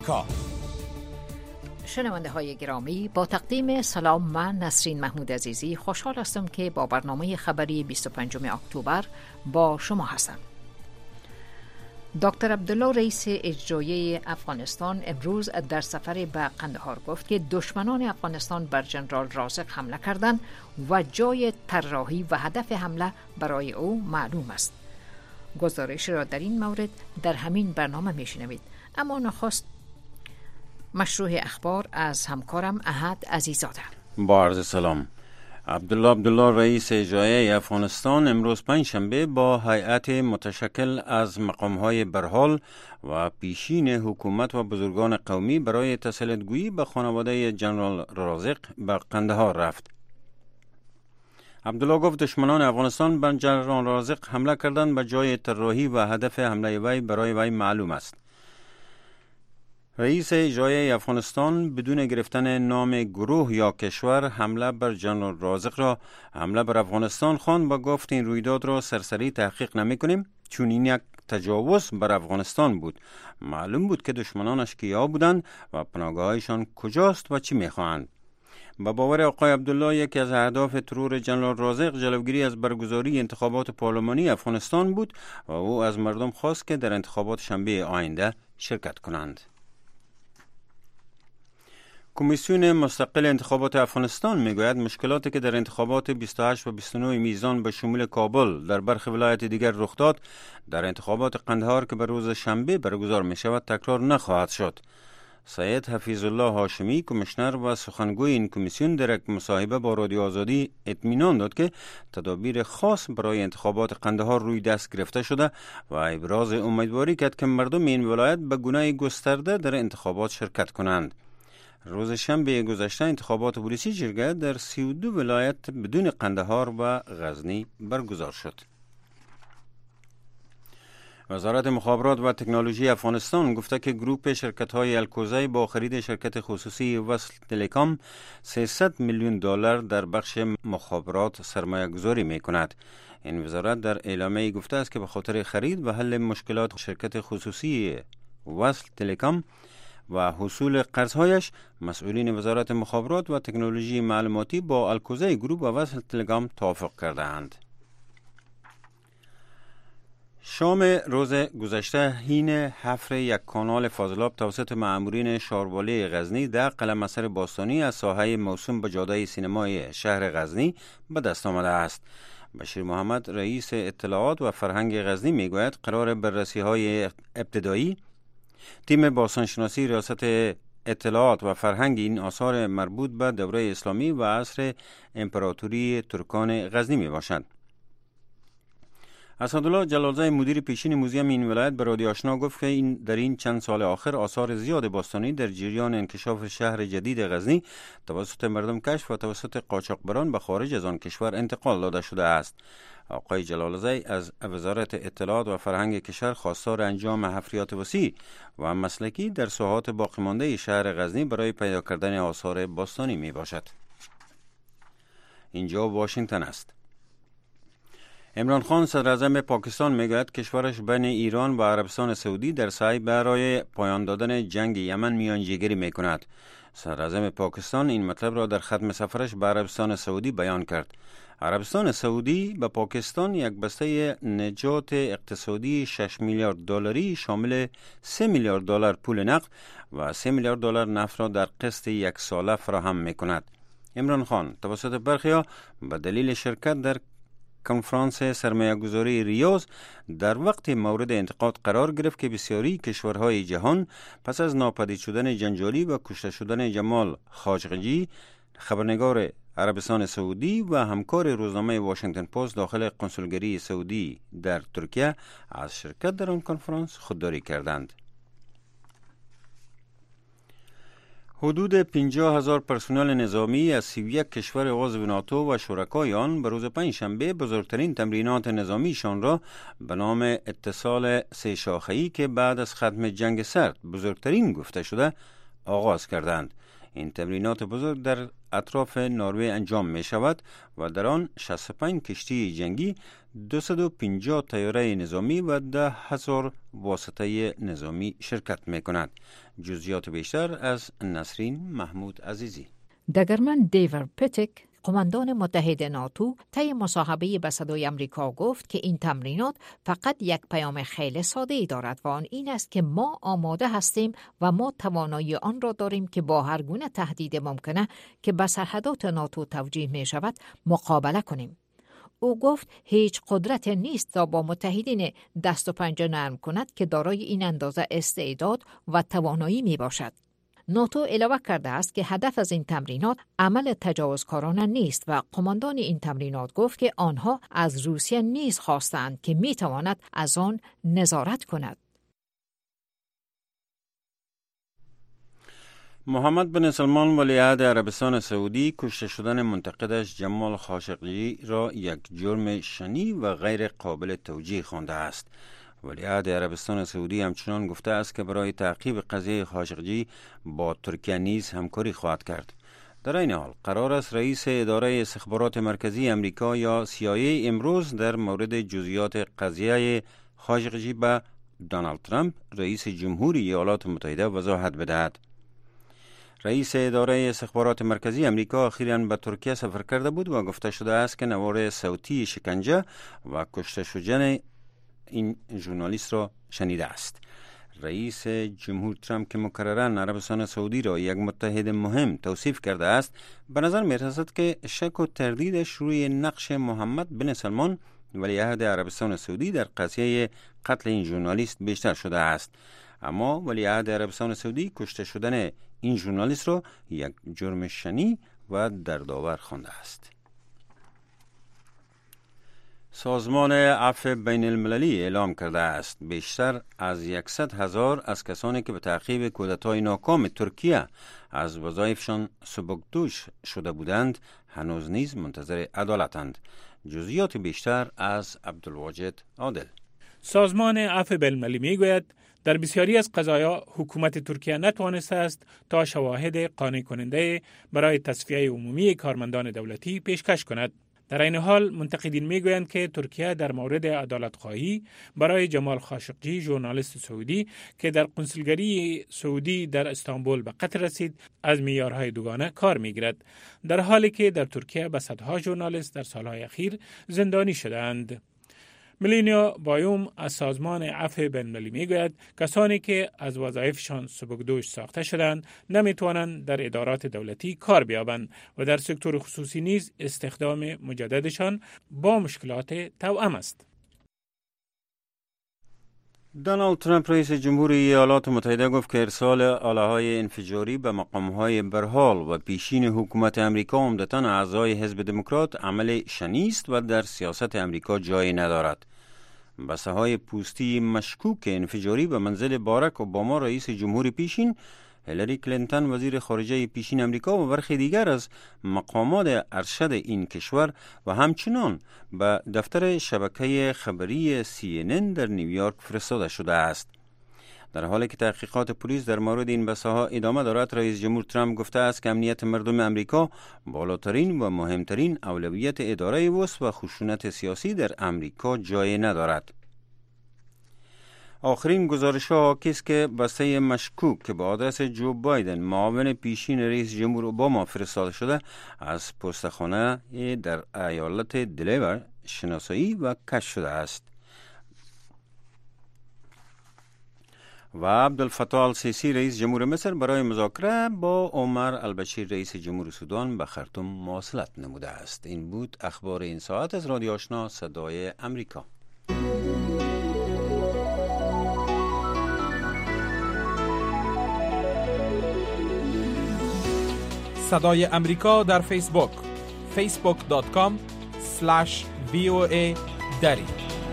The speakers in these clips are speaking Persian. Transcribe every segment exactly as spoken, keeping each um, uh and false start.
کا شنونده های گرامی، با تقدیم سلام، من نسرین محمود عزیزی خوشحال هستم که با برنامه خبری بیست و پنجم اکتبر با شما هستم. دکتر عبدالله رئیس اجرایی افغانستان امروز در سفر به قندهار گفت که دشمنان افغانستان بر جنرال رازق حمله کردند و جای طراحی و هدف حمله برای او معلوم است. گزارش را در این مورد در همین برنامه میشنوید. اما نخست مشروع اخبار از همکارم احد عزیزاده. با عرض سلام. عبدالله عبدالله رئیس اجرایی افغانستان امروز پنجشنبه با هیئت متشکل از مقام‌های برحال و پیشین حکومت و بزرگان قومی برای تسلیت‌گویی به خانواده جنرال رازق به قندهار رفت. عبدالله گفت دشمنان افغانستان بر جنرال رازق حمله کردند و جای طراحی و هدف حمله وی برای وی معلوم است. رئیس اجرایی افغانستان بدون گرفتن نام گروه یا کشور حمله بر جنرال رازق را حمله بر افغانستان خواند و گفت این رویداد را سرسری تحقیق نمی کنیم چون این یک تجاوز بر افغانستان بود. معلوم بود که دشمنانش کیا بودند و پناهگاهایشان کجاست و چی میخواهند. با باور آقای عبدالله یکی از اهداف ترور جنرال رازق جلوگیری از برگزاری انتخابات پارلمانی افغانستان بود و او از مردم خواست که در انتخابات شنبه آینده شرکت کنند. کمیسیون مستقل انتخابات افغانستان میگوید مشکلاتی که در انتخابات بیست و هشت و بیست و نه میزان به شمول کابل در برخی ولایت دیگر رخ داد در انتخابات قندهار که به روز شنبه برگزار می شود تکرار نخواهد شد. سید حفیظ الله هاشمی کمیشنر و سخنگوی این کمیسیون در یک مصاحبه با رادیو آزادی اطمینان داد که تدابیر خاص برای انتخابات قندهار روی دست گرفته شده و ابراز امیدواری کرد که مردم این ولایت به گونه گسترده در انتخابات شرکت کنند. روز شنبه گذشته انتخابات پلیسی جرگه در سی و دو ولایت بدون قندهار و غزنی برگزار شد. وزارت مخابرات و تکنولوژی افغانستان گفته که گروپ شرکت‌های الکوزی با خرید شرکت خصوصی وصل تلکام سیصد میلیون دلار در بخش مخابرات سرمایه گذاری می کند. این وزارت در اعلامیه گفته است که به خاطر خرید و حل مشکلات شرکت خصوصی وصل تلکام و حصول قرضهایش مسئولین وزارت مخابرات و تکنولوژی معلوماتی با الکوزی گروپ و وصل تلگرام توافق کرده اند. شام روز گذشته حین حفر یک کانال فاضلاب توسط مأمورین شاروالی غزنی در قلعه اثر باستانی از ساحه موسوم به جاده سینمای شهر غزنی به دست آمده است. بشیر محمد رئیس اطلاعات و فرهنگ غزنی میگوید قرار بررسی‌های ابتدایی تیم باستانشناسی ریاست اطلاعات و فرهنگ این آثار مربوط به دوره اسلامی و عصر امپراتوری ترکان غزنی می باشد. اسدالله جلالزاده مدیر پیشین موزیم این ولایت به رادیو آشنا گفت که این در این چند سال آخر آثار زیاد باستانی در جریان انکشاف شهر جدید غزنی توسط مردم کشف و توسط قاچاقبران به خارج از آن کشور انتقال داده شده است. آقای جلالزاده از وزارت اطلاعات و فرهنگ کشور خواستار انجام حفریات وسیع و مسلکی در ساحات باقی مانده شهر غزنی برای پیدا کردن آثار باستانی می باشد. اینجا واشنگتن است. عمران خان صدر اعظم پاکستان میگوید کشورش بین ایران و عربستان سعودی در سعی برای پایان دادن جنگ یمن میانجیگری میکند. صدر اعظم پاکستان این مطلب را در ختم سفرش به عربستان سعودی بیان کرد. عربستان سعودی به پاکستان یک بسته نجات اقتصادی شش میلیارد دلاری شامل سه میلیارد دلار پول نقد و سه میلیارد دلار نفت را در قسط یک ساله فراهم میکند. عمران خان توسط برخیا به دلیل شرکت در کنفرانس سرمایه‌گذاری ریاض در وقت مورد انتقاد قرار گرفت که بسیاری کشورهای جهان پس از ناپدید شدن جنجالی و کشته شدن جمال خاشقجی خبرنگار عربستان سعودی و همکار روزنامه واشنگتن پست داخل کنسولگری سعودی در ترکیه از شرکت در آن کنفرانس خودداری کردند. حدود پنجاه هزار پرسنل نظامی از سی و یک کشور عضو ناتو و شرکای آن به روز پنجشنبه بزرگترین تمرینات نظامیشان را به نام اتصال سه شاخه‌ای که بعد از ختم جنگ سرد بزرگترین گفته شده آغاز کردند. این تمرینات بزرگ در اطراف نروژ انجام می شود و در آن شصت و پنج کشتی جنگی، دویست و پنجاه طیاره نظامی و ده هزار واسطه نظامی شرکت می کند. جزئیات بیشتر از نسرین محمود عزیزی. دگرمن دیور پتک، قماندان متحد ناتو، طی مصاحبه به صدای امریکا گفت که این تمرینات فقط یک پیام خیلی ساده ای دارد و آن این است که ما آماده هستیم و ما توانایی آن را داریم که با هر گونه تهدید ممکنه که به سرحدات ناتو توجیه می شود مقابله کنیم. او گفت هیچ قدرت نیست تا با متحدین دست و پنجه نرم کند که دارای این اندازه استعداد و توانایی می باشد. ناتو علاوه کرده است که هدف از این تمرینات عمل تجاوزکارانه نیست و قماندان این تمرینات گفت که آنها از روسیه نیز خواستند که می تواند از آن نظارت کند. محمد بن سلمان ولیعهد عربستان سعودی کشته شدن منتقدش جمال خاشقجی را یک جرم شنیع و غیر قابل توجیه خوانده است. ولیعهد عربستان سعودی همچنان گفته است که برای تعقیب قضیه خاشقجی با ترکیه نیز همکاری خواهد کرد. در این حال قرار است رئیس اداره استخبارات مرکزی امریکا یا سی آی ای امروز در مورد جزئیات قضیه خاشقجی به دونالد ترامپ رئیس جمهوری ایالات متحده وضاحت بدهد. رئیس اداره استخبارات مرکزی امریکا اخیراً به ترکیه سفر کرده بود و گفته شده است که نوار صوتی شکنجه و کشته شدن این ژورنالیست را شنیده است. رئیس جمهور ترامپ که مکرراً عربستان سعودی را یک متحد مهم توصیف کرده است، به نظر می رسد که شک و تردیدش روی نقش محمد بن سلمان ولیعهد عربستان سعودی در قضیه قتل این ژورنالیست بیشتر شده است. اما ولیعهد عربستان سعودی کشته شدن این ژورنالیست را یک جرم شنیع و دردآور خوانده است. سازمان عفو بین المللی اعلام کرده است بیشتر از صد هزار از کسانی که به تعقیب کودتای ناکام ترکیه از وظایفشان سبکدوش شده بودند هنوز نیز منتظر عدالتند. جزئیات بیشتر از عبدالواجد عادل. سازمان عفو بین المللی میگوید در بسیاری از قضایا حکومت ترکیه نتوانسته است تا شواهد قانع کننده برای تصفیه عمومی کارمندان دولتی پیشکش کند. در این حال منتقدین میگویند که ترکیه در مورد عدالت خواهی برای جمال خاشقجی ژورنالیست سعودی که در کنسولگری سعودی در استانبول به قتل رسید از معیارهای دوگانه کار میگیرد، در حالی که در ترکیه به صدها ژورنالیست در سالهای اخیر زندانی شدند. ملینیا بایوم از سازمان عفو بین المللی میگوید کسانی که از وظایفشان سبکدوش ساخته شدند نمیتوانند در ادارات دولتی کار بیابند و در سکتور خصوصی نیز استخدام مجددشان با مشکلات توأم است. دونالد ترامپ رئیس جمهوری ایالات متحده گفت که ارسال آله‌های انفجاری به مقام‌های برحال و پیشین حکومت امریکا عمدتاً اعضای حزب دموکرات عمل شنیع است و در سیاست امریکا جایی ندارد. بسه‌های پوستی مشکوک انفجاری به منزل باراک اوباما رئیس جمهوری پیشین، هیلاری کلینتون وزیر خارجه پیشین امریکا و برخی دیگر از مقامات ارشد این کشور و همچنان به دفتر شبکه خبری سی ان ان در نیویورک فرستاده شده است. در حالی که تحقیقات پلیس در مورد این بساها ادامه دارد، رئیس جمهور ترامپ گفته است که امنیت مردم امریکا بالاترین و مهمترین اولویت اداره اوست و خشونت سیاسی در امریکا جای ندارد. آخرین گزارش ها حاکی است که بسته مشکوک که به آدرس جو بایدن معاون پیشین رئیس جمهور اوباما فرستاده شده از پستخانه در ایالت دلاور شناسایی و کشف شده است. و عبدالفتاح السیسی رئیس جمهور مصر برای مذاکره با عمر البشیر رئیس جمهور سودان به خرطوم مواصلت نموده است. این بود اخبار این ساعت از رادیو آشنا صدای امریکا. صدای امریکا در فیسبوک فیسبوک دات کام اسلش وی او ای دری.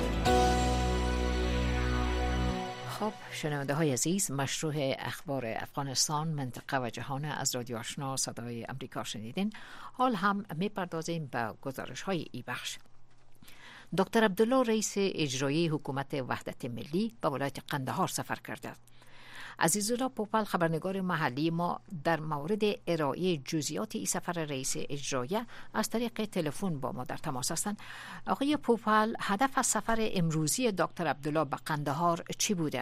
خب شنونده های عزیز، مشروع اخبار افغانستان، منطقه و جهان از رادیو آشنا صدای امریکا شنیدین. حال هم میپردازیم به گزارش های ای بخش. دکتر عبدالله رئیس اجرایی حکومت وحدت ملی به ولایت قندهار سفر کرده. عزیزالله پوپل خبرنگار محلی ما در مورد ارائه جزئیات این سفر رئیس اجرایه از طریق تلفن با ما در تماس هستند. آقای پوپل، هدف از سفر امروزی دکتر عبدالله به قندهار چی بوده؟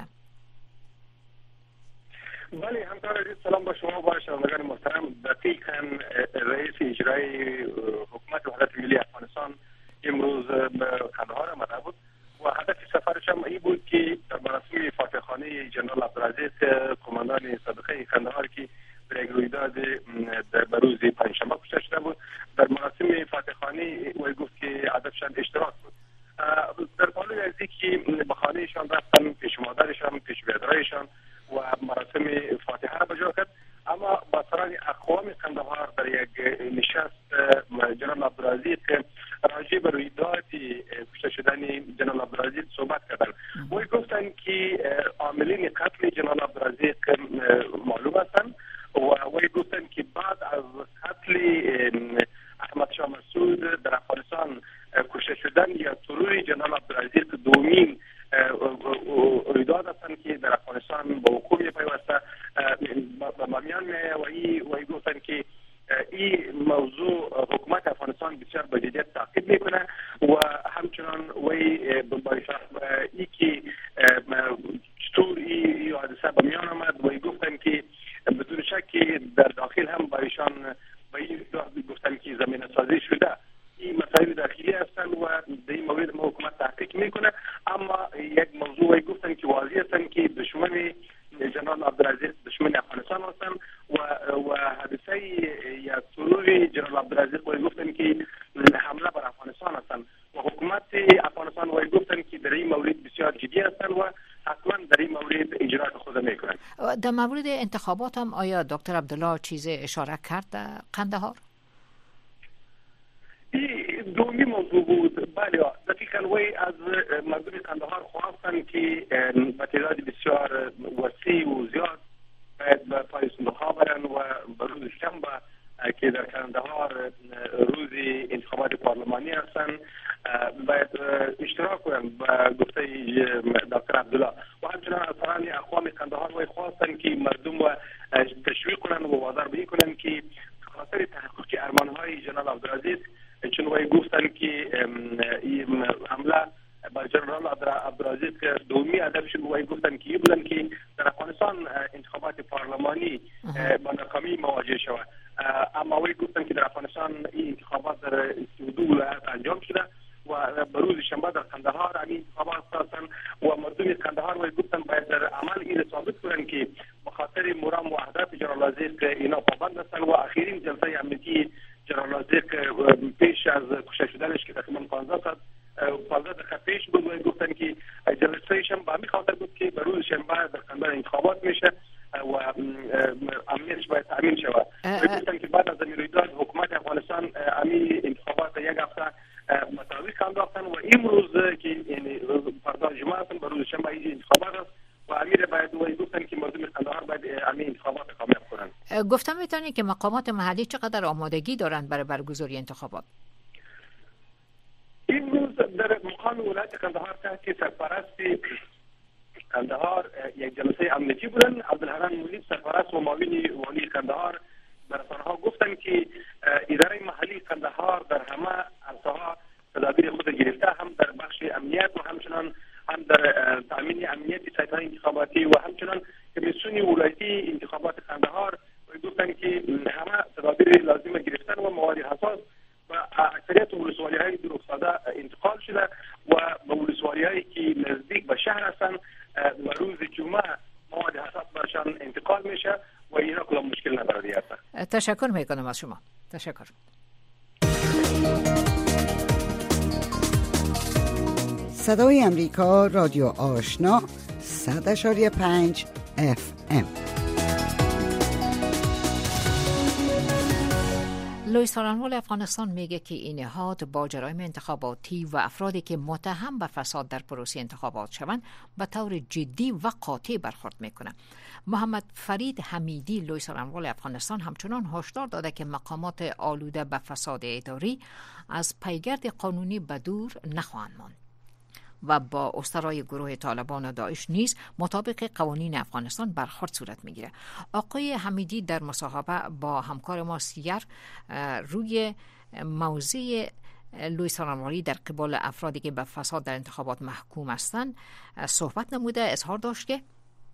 بله همکار عزیز، سلام با شما با شنوندگان محترم. دقیقاً رئیس اجرایی حکومت وحدت ملی افغانستان امروز به قندهار آمده بود و هدف سفرش هم این بود که در مراسم فاتحخوانی جنرال عبدالعزیز قماندان سابقه قندهار که در یک رویداد در روز پنجشنبه کشته شده بود، در مراسم فاتحخوانی او گفت که هدفشان اشتراک بود. در پالوی از که به خانهشان رفتن، پیش مادرشان، پیش بیادرایشان و مراسم فاتحه را بجا کرد. اما با سران اقوام قندهار در یک نشست جنرال عبدالعزیز که راجع به رویداد کشته شدن جنرال عبدالعزیز صحبت کردن و گفتن که عاملین قتل جنرال عبدالعزیز معلوم هستند و گفتن که بعد از قتل احمد شاه مسعود در افغانستان کشته شدن یا ترور جنرال عبدالعزیز دومین رویداد هستند که در افغانستان با حکومت پیوسته به میان و ای و گفتن که این موضوع حکومت افغانستان بسیار به جدیت تعقیب میکنه و همچنان وی ای که چطور این حادثه به میان آمد و گفتن که بدون شک در داخل هم برایشان به این گفتن که زمینه سازی شده. این مسائل داخلی هستند و در این مورد ما حکومت تحقیق میکنه. اما یک موضوع گفتن که واضح هستند که دشمن جنرال عبدالعزیز دشمن افغانستان هستند و و حادثه یا ترور جنرال عبدالعزیز و گفتن که حمله بر افغانستان هستند و حکومت افغانستان و گفتن که در این مورد بسیار جدی هستند و حتما در این مورد اجرات خود میکنند. در مورد انتخابات هم آیا دکتر عبدالله چیز اشاره کرد در قندهار؟ این دومی موضوع بود. بله دقیقاً وی از مردم قندهار خواستند که به تعداد بسیار وسیع و زیاد باید به پای صندوق‌ها برن و به روز شنبه که در قندهار روز انتخابات پارلمانی هستند باید اشتراک کنند به گفته دکتر عبدالله و همچنان از سران اقوام قندهار وی خواستند که مردم و تشویق کنند و وادار به این کنند که خاطر تحقق ارمان‌های جنرال عبدالعزیز، چون وی گفتن که این حمله بر جنرال عبدالعزیز که دومی هدفش وی گفتن که بودن که در افغانستان انتخابات پارلمانی با ناکامی مواجه شود. اما وی گفتن که در افغانستان این انتخابات در دو ولایت انجام شده و به روز شنبه در قندهار این انتخابات هستند و مردم قندهار وی گفتن باید در عمل این ثابت کنند که به خاطر مرام و اهداف جنرال عبدالعزیز که اینا پابند هستند و اخرین جلسه امنیتی جنرال عبدالعزیز پیش از کشته شدنش که تقریبا پانزده ساعت پانزده دقیقه پیش بود و گفتن که جلسه‌اش هم به همین خاطر بود که به روز شنبه در قندهار انتخابات میشه و امنیتش باید تامین شود. گفتن که بعد از این رویداد حکومت افغانستان همین انتخابات یک هفته متوقف انداختن و امروز که یعنی فردا جمعه است به روز شنبه این انتخابات است و امیر باید وی گفتن که مردم قندهار باید همین انتخابات کامیاب کنند. گفتم میتونید که مقامات محلی چقدر آمادگی دارند برای برگزاری انتخابات؟ امروز در مقام ولایت قندهار تحت سرپرستی قندهار یک جلسه امنیتی بودن. عبدالحنان مولی سرپرست و معاون والی قندهار در رسانه‌ها گفتن که اداره محلی قندهار در همه عرصه‌ها تدابیر خود گرفته، هم در بخش امنیت و همچنان هم در تامین امنیت سایت‌های انتخاباتی و همچنان کمیسیون ولایتی انتخابات قندهار گفتن که همه تدابیر لازم گرفتن و موارد حساس و اکثریت ولسوالی‌های دور افتاده انتقال شده و به ولسوالی‌هایی که نزدیک به شهر هستند و روز جمعه مواد حساس برشان انتقال میشه و اینا کدام مشکل نداره هست. تشکر میکنم از شما. تشکر. صدای امریکا رادیو آشنا صد اشاری پنج اف ام. لوئیس سارنوال افغانستان میگه که این نهاد با جرایم انتخاباتی و افرادی که متهم به فساد در پروسه انتخابات شوند به طور جدی و قاطع برخورد میکنه. محمد فرید حمیدی لوئیس سارنوال افغانستان همچنان هشدار داده که مقامات آلوده به فساد اداری از پیگرد قانونی به دور نخواهند ماند. و با اسرای گروه طالبان و داعش نیز مطابق قوانین افغانستان برخورد صورت میگیره. آقای حمیدی در مصاحبه با همکار ما سیر روی موضوع لوی سارنوالی در قبال افرادی که به فساد در انتخابات محکوم هستند صحبت نموده، اظهار داشت که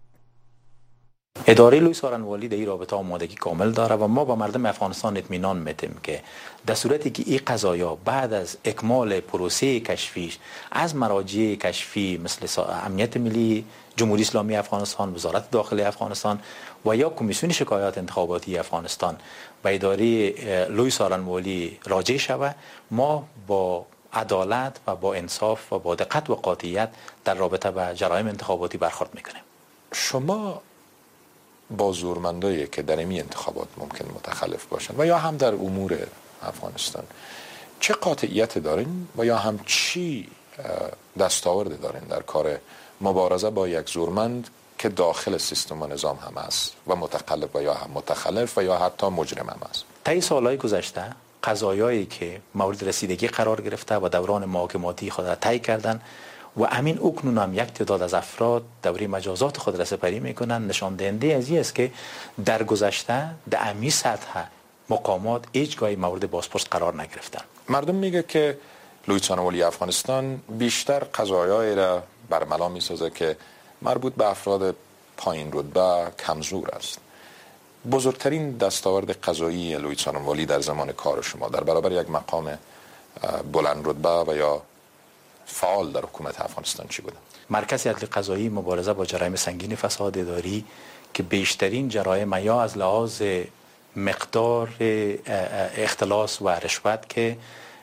اداره لوی سارنوالی در این رابطه آمادگی کامل داره و ما با مردم افغانستان اطمینان میدیم که در صورتی که این قضایا بعد از اکمال پروسه کشفی از مراجع کشفی مثل امنیت ملی، جمهوری اسلامی افغانستان، وزارت داخلی افغانستان و یا کمیسیون شکایات انتخاباتی افغانستان به اداره لوی سارنوالی راجع شود، ما با عدالت و با انصاف و با دقت و قاطعیت در رابطه با جرایم انتخاباتی برخورد میکنیم. شما با زورمندایی که در این انتخابات ممکن متخلف باشند و یا هم در امور افغانستان چه قاطعیت دارین و یا هم چی دستاورد دارین در کار مبارزه با یک زورمند که داخل سیستم و نظام هم است و متخلف و یا هم متخلف و یا حتی مجرم هم است؟ طی سالهای گذشته قضایایی که مورد رسیدگی قرار گرفته و دوران محاکماتی خود را طی کردن و همین اکنون هم یک تعداد از افراد دوره مجازات خود را سپری میکنن، نشان دهنده از این است که در گذشته در امی سطح مقامات هیچگاه مورد بازپرس قرار نگرفتن. مردم میگه که لوی سارنوالی افغانستان بیشتر قضایایی را برملا میسازه که مربوط به افراد پایین رتبه کمزور است. بزرگترین دستاورد قضایی لوی سارنوالی در زمان کار شما در برابر یک مقام بلند رتبه و یا فعال در حکومت افغانستان چی بوده؟ مرکز عدل قضایی مبارزه با جرایم سنگین فساد اداری که بیشترین جرایم یا از لحاظ مقدار اختلاس و رشوت که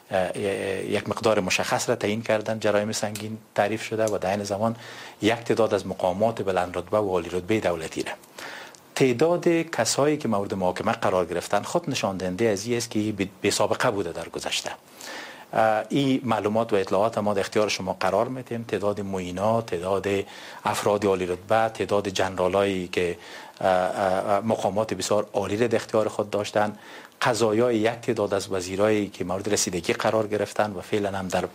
یک مقدار مشخص را تعیین کردن جرایم سنگین تعریف شده و در این زمان یک تعداد از مقامات بلند رتبه و عالی رتبه دولتی را. تعداد کسایی که مورد محاکمه قرار گرفتن خود نشان دهنده از این است که بی سابقه بوده در گذشته. این معلومات و اطلاعات ما در اختیار شما قرار میدیم. تعداد معینات، تعداد افراد عالی رتبه، تعداد جنرالایی که مقامات بسیار عالی را در اختیار خود داشتن، قضایای یک تعداد از وزیرایی که مورد رسیدگی قرار گرفتن و فعلا هم در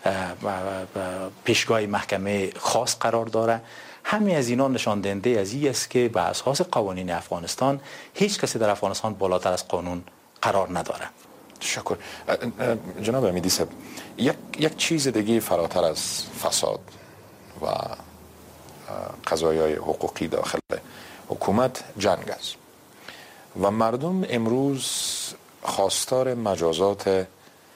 پیشگاه محکمه خاص قرار داره. همه از اینا نشان دهنده از این است که به اساس قوانین افغانستان هیچ کسی در افغانستان بالاتر از قانون قرار نداره. تشکر. جناب امیدی صاحب، یک یک چیز دیگه فراتر از فساد و قضایای حقوقی داخل حکومت جنگ است و مردم امروز خواستار مجازات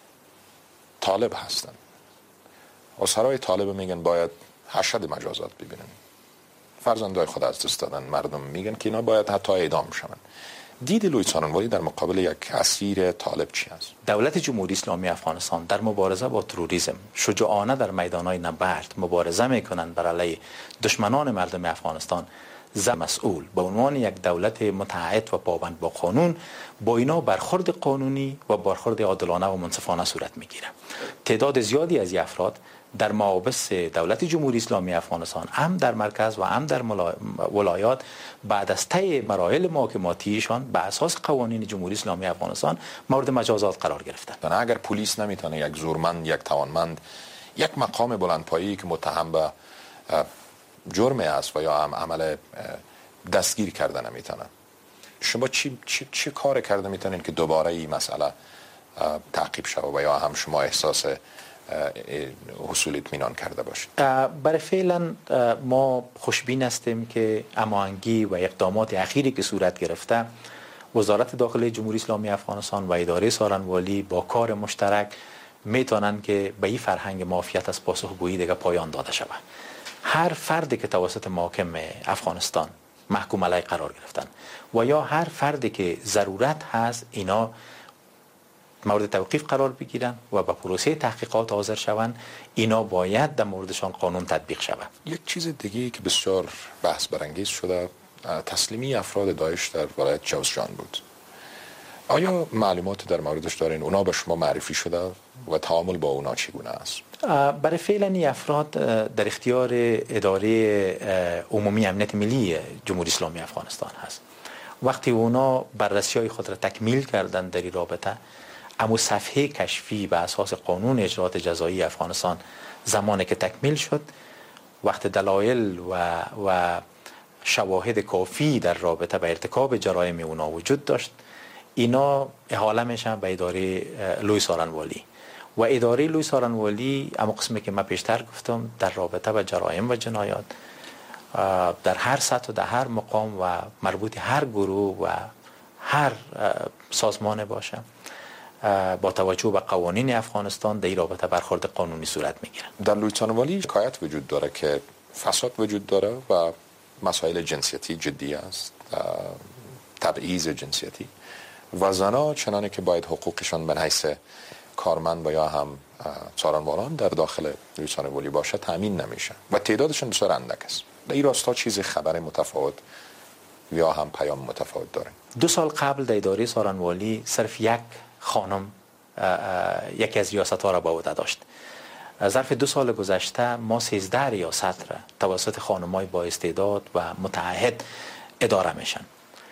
طالب هستند. اسرای طالب میگن باید حشد مجازات ببینن. فرزندای خود از دست دادن. مردم میگن که اینا باید حتی اعدام شون. دید لوی سارنوالی در مقابل یک اسیر طالب چی است؟ دولت جمهوری اسلامی افغانستان در مبارزه با تروریسم شجاعانه در میدانهای نبرد مبارزه میکنند بر علیه دشمنان مردم افغانستان. زم مسئول به عنوان یک دولت متعهد و پابند با قانون با اینا برخورد قانونی و برخورد عادلانه و منصفانه صورت میگیره. تعداد زیادی از این افراد در محابس دولت جمهوری اسلامی افغانستان هم در مرکز و هم در ولایات بعد از طی مراحل محاکماتیشان به اساس قوانین جمهوری اسلامی افغانستان مورد مجازات قرار گرفتند. اگر پلیس نمیتونه یک زورمند، یک توانمند، یک مقام بلندپایه‌ای که متهم به جرم است و یا هم عمل دستگیر کرده نمیتونه، شما چی چی چی کار کرده میتونین که دوباره این مسئله تعقیب شود و یا هم شما احساس حصول اطمینان کرده باشید؟ برای فعلا ما خوشبین هستیم که هماهنگی و اقدامات اخیری که صورت گرفته وزارت داخلی جمهوری اسلامی افغانستان و اداره سارنوالی با کار مشترک میتونن که به این فرهنگ مافیات از پاسخگویی دیگه پایان داده شود. هر فردی که توسط محاکم افغانستان محکوم علیه قرار گرفتن و یا هر فردی که ضرورت هست اینا مورد توقیف قرار بگیرن و به پروسه تحقیقات حاضر شوند، اینا باید در موردشان قانون تطبیق شود. یک چیز دیگه که بسیار بحث برانگیز شده تسلیمی افراد داعش در ولایت جوزجان بود. آیا معلومات در موردش دارین؟ اونا به شما معرفی شده و تعامل با اونا چگونه است؟ برای فعلا این افراد در اختیار اداره عمومی امنیت ملی جمهوری اسلامی افغانستان هست. وقتی اونا بررسی های خود را تکمیل کردن در این رابطه، اما صفحه کشفی به اساس قانون اجرات جزایی افغانستان زمانی که تکمیل شد، وقت دلایل و و شواهد کافی در رابطه با ارتکاب جرایم اونا وجود داشت، اینا احاله میشن به اداره لوی سارنوالی و اداره لوی سارنوالی اما قسمی که من پیشتر گفتم در رابطه با جرایم و جنایات در هر سطح و در هر مقام و مربوط هر گروه و هر سازمان باشه با توجه به قوانین افغانستان در این رابطه برخورد قانونی صورت میگیره. در لوی سارنوالی شکایت وجود داره که فساد وجود داره و مسائل جنسیتی جدی است، تبعیض جنسیتی و زنها چنانه که باید حقوقشان به حیث کارمند و یا هم سارنوالان در داخل لوی سارنوالی باشه تامین نمیشه و تعدادشان بسیار اندک است. در این راستا چیز خبر متفاوت یا هم پیام متفاوت داره. دو سال قبل در اداره سارنوالی صرف یک خانم یکی از ریاست‌ها را به عهده داشت. ظرف دو سال گذشته ما سیزده ریاست را توسط خانم‌های با استعداد و متعهد اداره میشن.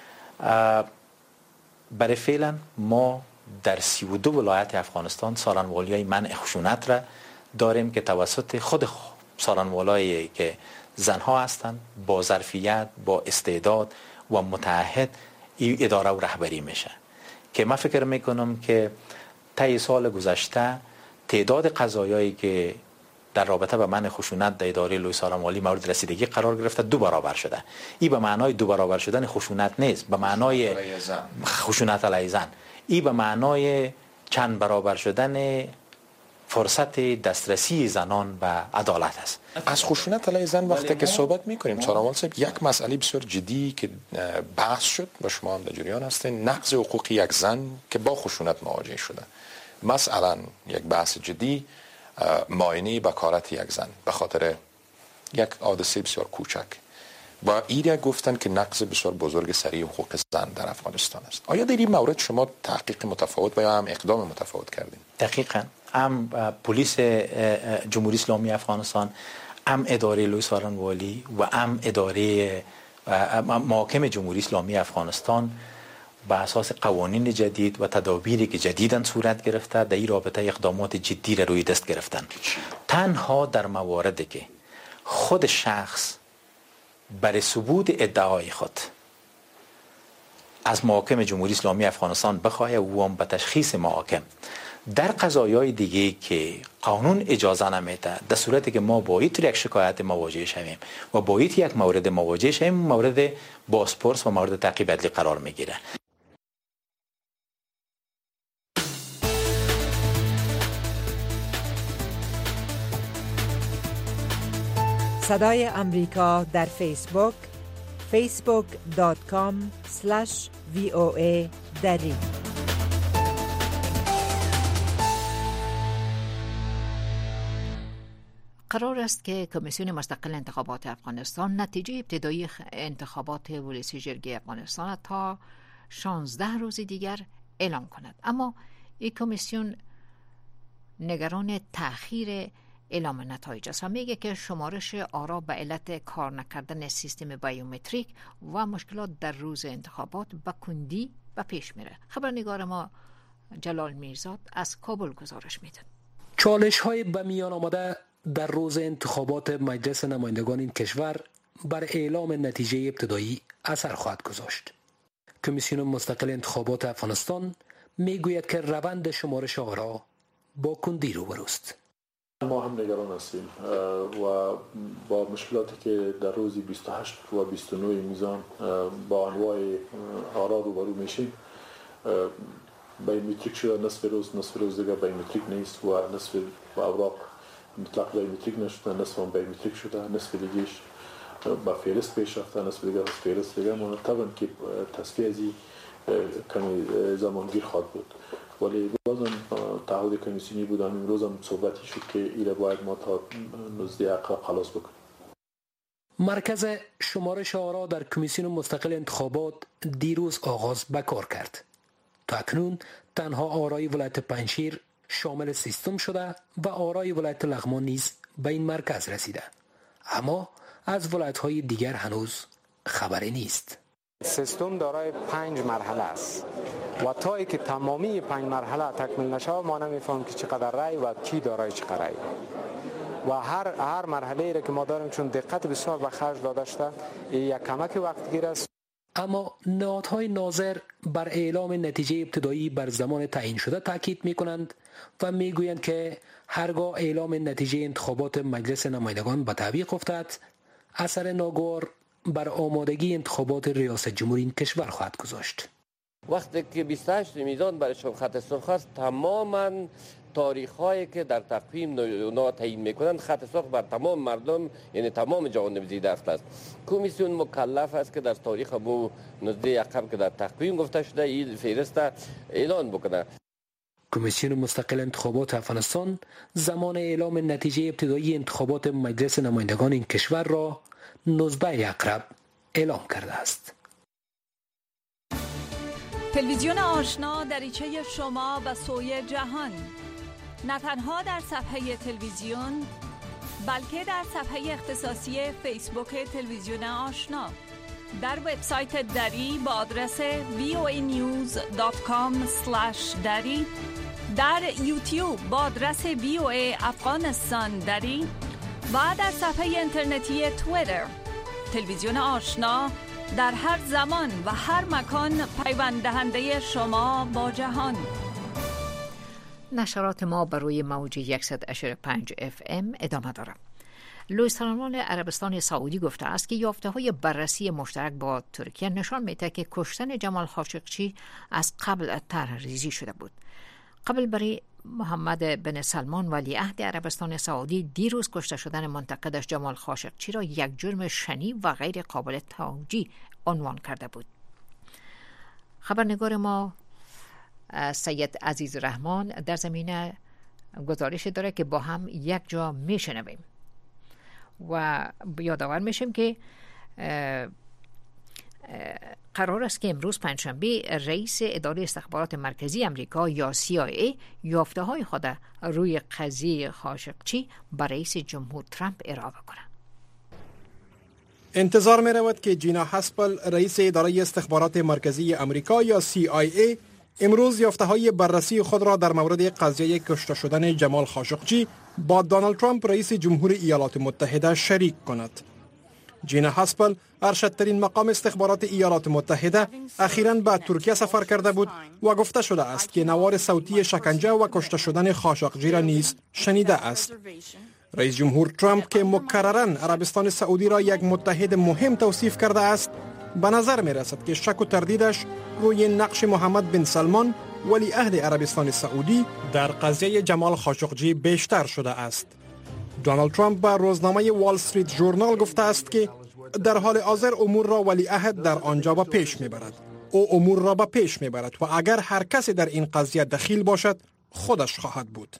برای فعلا ما در سی و دو ولایت افغانستان سارنوالی‌های منع خشونت را داریم که توسط خود سارنوالایی که زنها هستند با ظرفیت، با استعداد و متعهد این اداره و رهبری میشه که من فکر میکنم که طی سال گذشته تعداد قضایایی که در رابطه با منع خشونت در اداره لوی سارنوالی مورد رسیدگی قرار گرفته دو برابر شده. این به معنای دو برابر شدن خشونت نیست، به معنای خشونت علیه زن، این به معنای چند برابر شدن فرصت دسترسی زنان به عدالت است. از خشونت علیه زن وقتی که صحبت میکنیم سارنوال صاحب، یک مسئله بسیار جدی که بحث شد و شما هم در جریان هستین، نقض حقوق یک زن که با خشونت مواجه شده. مثلا یک بحث جدی معاینه بکارت یک زن به خاطر یک حادثه بسیار کوچک با ایده گفتن که نقض بسیار بزرگ سریع حقوق زن در افغانستان است. آیا در این مورد شما تحقیق متفاوت و یا هم اقدام متفاوت کردین؟ دقیقاً هم پلیس جمهوری اسلامی افغانستان، هم اداره لوی سارنوالی و هم اداره محاکم جمهوری اسلامی افغانستان به اساس قوانین جدید و تدابیری که جدیداً صورت گرفته در این رابطه اقدامات جدی را روی دست گرفتن. تنها در مواردی که خود شخص برای ثبوت ادعای خود از محاکم جمهوری اسلامی افغانستان بخواهد و هم به تشخیص محاکم در قضایای دیگه که قانون اجازه نمیده، در صورتی که ما با یک شکایت مواجه شویم و با یک مورد مواجه شویم، مورد بازپرس و مورد تعقیب عدلی قرار میگیره. صدای امریکا در فیسبوک فیسبوک دات کام اسلش وی او ای دری. قرار است که کمیسیون مستقل انتخابات افغانستان نتیجه ابتدایی انتخابات ولسی جرگه افغانستان تا شانزده روز دیگر اعلام کند، اما این کمیسیون نگران تأخیر اعلام نتایج است و میگه که شمارش آرا به علت کار نکردن سیستم بیومتریک و مشکلات در روز انتخابات به کندی به پیش میره. خبرنگار ما جلال میرزاد از کابل گزارش میده. چالش های به میان آمده در روز انتخابات مجلس نمایندگان این کشور بر اعلام نتیجه ابتدایی اثر خواهد گذاشت. کمیسیون مستقل انتخابات افغانستان میگوید که روند شمارش آرا با کندی روبروست. ما هم نگران هستیم و با مشکلاتی که در روز بیست و هشت و بیست و نه میزان با انواع آرا روبرو میشیم. بیومتریک شده نصف روز، نصف روز دیگه بیومتریک نیست و نصف اوراق مطلق بیومتریک نشده، نصف هم بیومتریک شده، نصف دیگهش با فهرست پیش رفته، نصف دیگه از فهرست دیگه ما طبعا که تصفیه ازی کمی زمانگیر خواهد بود، ولی بازم تعهد کمیسیونی بود. امروز هم صحبتی شد که ایره باید ما تا نزدیک عقب خلاص بکنیم. مرکز شمارش آرا در کمیسیون مستقل انتخابات دیروز آغاز به کار کرد. تا اکنون تنها آرای ولایت پنجشیر شامل سیستم شده و آرای ولایت لغمان نیز به این مرکز رسیده، اما از ولایت‌های دیگر هنوز خبری نیست. سیستم دارای پنج مرحله است. و تا ای که تمامی پنج مرحله تکمیل نشه ما نمیفهمیم که چقدر رای و کی دارای چقدر رای. و هر هر مرحله را که ما داریم چون دقت بسیار به خرج داده شده یک کمک وقت گیر است. اما نهادهای ناظر بر اعلام نتیجه ابتدایی بر زمان تعیین شده تاکید می‌کنند و می‌گویند که هرگاه اعلام نتیجه انتخابات مجلس نمایندگان به تعویق افتد، اثر ناگوار بر آمادگی انتخابات ریاست جمهوری این کشور خواهد گذاشت. وقتی که بیست و هشت میزان برایشان خط سرخ است، تماما تاریخ هایی که در تقویم اونا تعیین میکنند خط سرخ بر تمام مردم، یعنی تمام جوانب زیده است. کمیسیون مکلف است که در تاریخ ابو نزده یقم که در تقویم گفته شده این فهرست اعلان بکنه. کمیسیون مستقل انتخابات افغانستان زمان اعلام نتیجه ابتدایی انتخابات مجلس نمایندگان این کشور را نوزده اقرب اعلام کرده است. تلویزیون آشنا دریچه شما و سوی جهان، نه تنها در صفحه تلویزیون بلکه در صفحه اختصاصی فیسبوک تلویزیون آشنا، در وبسایت دری با آدرس وی او ای نیوز دات کام اسلش دری، در یوتیوب با آدرس وی او ای افغانستان دری و در صفحه اینترنتی توییتر. تلویزیون آشنا در هر زمان و هر مکان پیوند دهنده شما با جهان. نشرات ما بر روی موج صد و پنج اف ام ادامه دارد. لوئیس سالمون عربستان سعودی گفته است که یافته‌های بررسی مشترک با ترکیه نشان می‌دهد که کشتن جمال خاشقچی از قبل طرح‌ریزی شده بود. قبل برای محمد بن سلمان ولیعهد عربستان سعودی دیروز کشته شدن منتقدش جمال خاشقچی را یک جرم شنیع و غیر قابل توجیه عنوان کرده بود. خبرنگار ما سید عزیز رحمان در زمینه گزارش داره که با هم یک جا میشنویم و یادآور میشیم که قرار است که امروز پنجشنبه رئیس اداره استخبارات مرکزی امریکا یا سی آی ای یافته های خود روی قضیه خاشقچی برای رئیس جمهور ترامپ ارائه کنند. انتظار می رود که جینا هاسپل رئیس اداره استخبارات مرکزی امریکا یا سی آی ای امروز یافته های بررسی خود را در مورد قضیه کشته شدن جمال خاشقچی با دونالد ترامپ رئیس جمهور ایالات متحده شریک کند. جینا هاسپل ارشدترین مقام استخبارات ایالات متحده اخیراً به ترکیه سفر کرده بود و گفته شده است که نوار صوتی شکنجه و کشته شدن خاشقچی را نیز شنیده است. رئیس جمهور ترامپ که مکرراً عربستان سعودی را یک متحد مهم توصیف کرده است، به نظر می رسد که شک و تردیدش روی نقش محمد بن سلمان ولی عهد عربستان سعودی در قضیه جمال خاشقچی بیشتر شده است. دونالد ترامپ به روزنامه وال استریت ژورنال گفته است که در حال حاضر امور را ولی عهد در آنجا به پیش می برد. او امور را به پیش می برد و اگر هر کسی در این قضیه دخیل باشد خودش خواهد بود.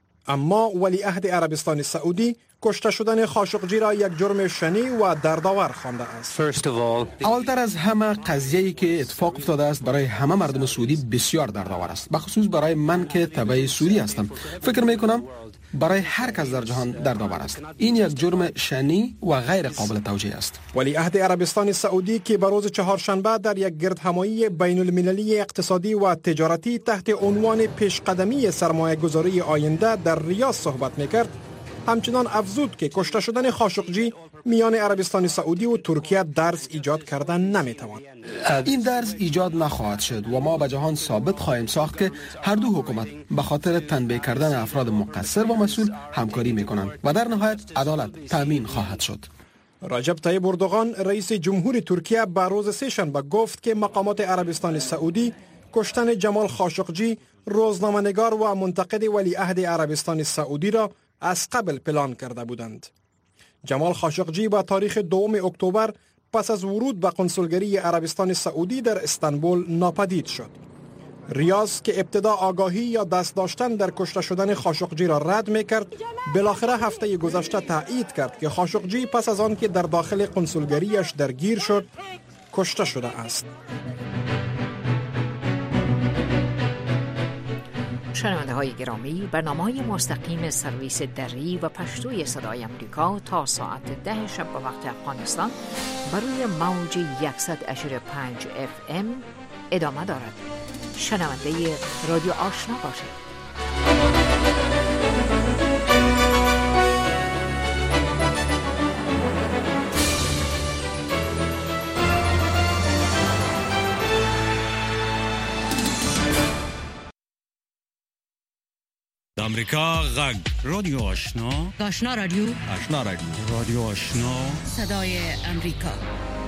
اما ولی عهد عربستان سعودی کشته شدن خاشقچی را یک جرم شنیع و دردآور خوانده است. اولتر از همه قضیه‌ای که اتفاق افتاده است برای همه مردم سعودی بسیار دردآور است، بخصوص برای من که تبع سعودی هستم. فکر می‌کنم برای هر کس در جهان دردآور است. این یک جرم شنیع و غیر قابل توجیه است. ولی عهد عربستان سعودی که به روز چهارشنبه در یک گردهمایی بین المللی اقتصادی و تجارتی تحت عنوان پیشقدمی سرمایه‌گذاری آینده در ریاض صحبت می‌کرد، همچنان افزود که کشته شدن خاشقچی میان عربستان سعودی و ترکیه درس ایجاد کردن نمیتواند. این درس ایجاد نخواهد شد و ما به جهان ثابت خواهیم ساخت که هر دو حکومت به خاطر تنبیه کردن افراد مقصر و مسئول همکاری میکنند و در نهایت عدالت تامین خواهد شد. رجب طیب اردوغان رئیس جمهور ترکیه به روز سه‌شنبه گفت که مقامات عربستان سعودی کشتن جمال خاشقچی روزنامه‌نگار و منتقد ولیعهد عربستان سعودی را از قبل پلان کرده بودند. جمال خاشقچی با تاریخ دوم اکتبر پس از ورود به کنسولگری عربستان سعودی در استانبول ناپدید شد. ریاض که ابتدا آگاهی یا دست داشتن در کشته شدن خاشقچی را رد می‌کرد، بالاخره هفته گذشته تایید کرد که خاشقچی پس از آن که در داخل کنسولگریش درگیر شد، کشته شده است. شنونده های گرامی، برنامه های مستقیم سرویس دری و پشتوی صدای امریکا تا ساعت ده شب به وقت افغانستان بر روی موج صد و پنج اف ام ادامه دارد. شنونده رادیو آشنا باشید. امریکا غږ رادیو آشنا آشنا رادیو آشنا رادیو رادیو آشنا صدای امریکا